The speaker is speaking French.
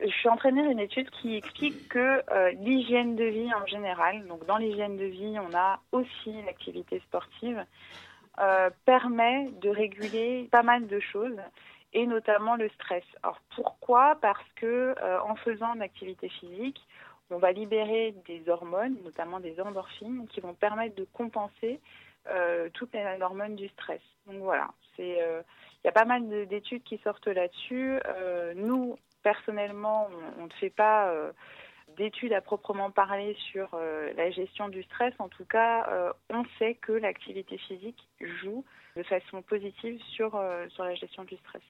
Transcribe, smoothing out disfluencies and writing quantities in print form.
Je suis en train de lire une étude qui explique que l'hygiène de vie en général, donc dans l'hygiène de vie, on a aussi l'activité sportive, permet de réguler pas mal de choses et notamment le stress. Alors pourquoi ? Parce que en faisant de l'activité physique, on va libérer des hormones, notamment des endorphines, qui vont permettre de compenser toutes les hormones du stress. Donc voilà, il y a pas mal d'études qui sortent là-dessus. Nous, personnellement, on ne fait pas d'études à proprement parler sur la gestion du stress. En tout cas, on sait que l'activité physique joue de façon positive sur la gestion du stress.